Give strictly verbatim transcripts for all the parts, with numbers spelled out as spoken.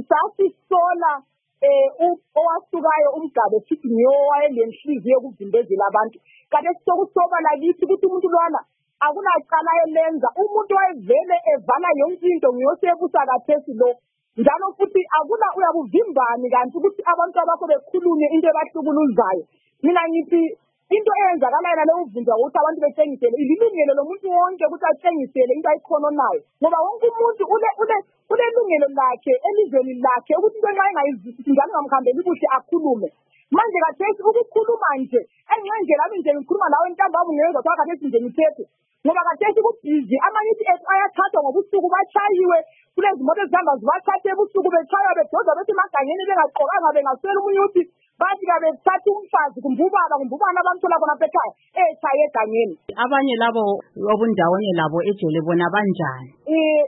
sathi sola eh owasukayo umgabe sithi ngiyowayelenhliziyo yokuvimbezela abantu kade sokusoba lakithi ukuthi umuntu lwana akunacala elenza umuntu wayevele evala yonke into ngiyosebusa kathesi lo njalo futhi akuna uyabuvimbani kanti ukuthi abantu abakho bekhulume into ebahlukuluzayo mina ngithi into eyenzakalayo naleyo uvunja ukuthi abantu bethengisele ililungelo lomuntu wonke ukuthi athengisele into ayikhononayo ngoba wonke umuntu ule ule ulelungelo lakhe elizweni lakhe ukuthi into nxa engayizwisisi njalo ngamkhambeli kuhle akhulume manje kathesi ukukhuluma nje enxendlela ami nje ngikhuluma lawe ntamba ngiyezwa kwa kathesi nje ngithethe ngoba kathesi kubhizi amanithi ethu ayathathwa ngobusuku bachayiwe kulezi moto ezihamba zibathathe ebusuku bechaywa bedoza bethi emagangeni bengaqokanga bengaswela umunyuthi bathi kabe thatha umfazi kumbubaba kumbubana abamthola khona ekhaya echaye egangeni abanye labo obundawonye labo ejele bona banjani eh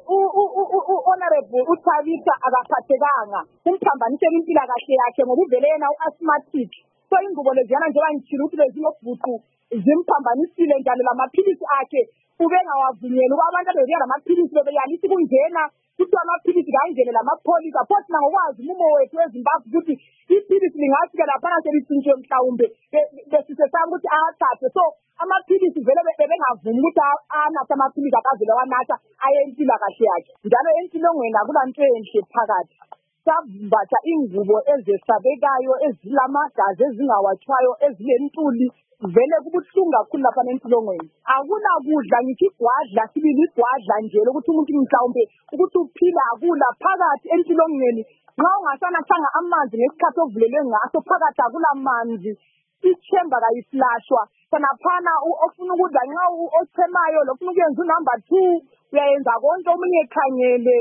honorable uThabitha akaphathekanga umphambanisela impilakahle yakhe ngoba uvele yena uasthmatic so ingubo leziyana njengoba ngithira ukuthi lezinobuqu zimphambanisile njalo lamaphilisi akhe ubengawavunyeli ukuba abantu abeziya lamaphilisi bebeyalisa kungena kuthi amaphilisi kangene lamapholisa phothi nangokwazi umumo wethu eZimbabwe ukuthi iphilisi lingafika laphana selitshintshwe mhlawumbe besisesaba ukuthi athathe so amaphilisi vele bebengavumi ukuthi anathe amaphilisi akavele wanatha ayempilakahle yakhe njalo entilongweni akulanto enhle phakathi savumbatha ingubo ezesabekayo ezilamagazi ezingawatshwayo ezilentuli vele kubuhlungu kakhulu lapha entilongweni akula kudla ngithi igwadla sibili igwadla nje ukuthi umuntu mhlawumbe ukuthi uphila akula phakathi entilongweni nxa ungasanathanga amanzi ngesikhathi ovulelwe ngaso phakathi akula manzi ichember kayislashwa sanaphana ofuna ukudla nxa ochemayo lofuna ukuyenza unumber two uyayenza konke omunye ekhangele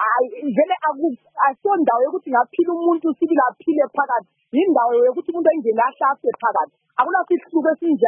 vele asondawo yokuthi ngaphila umuntu sibili aphile phakathi indawo yokuthi umuntu engene ahlafe phakathi akula sihluko esinje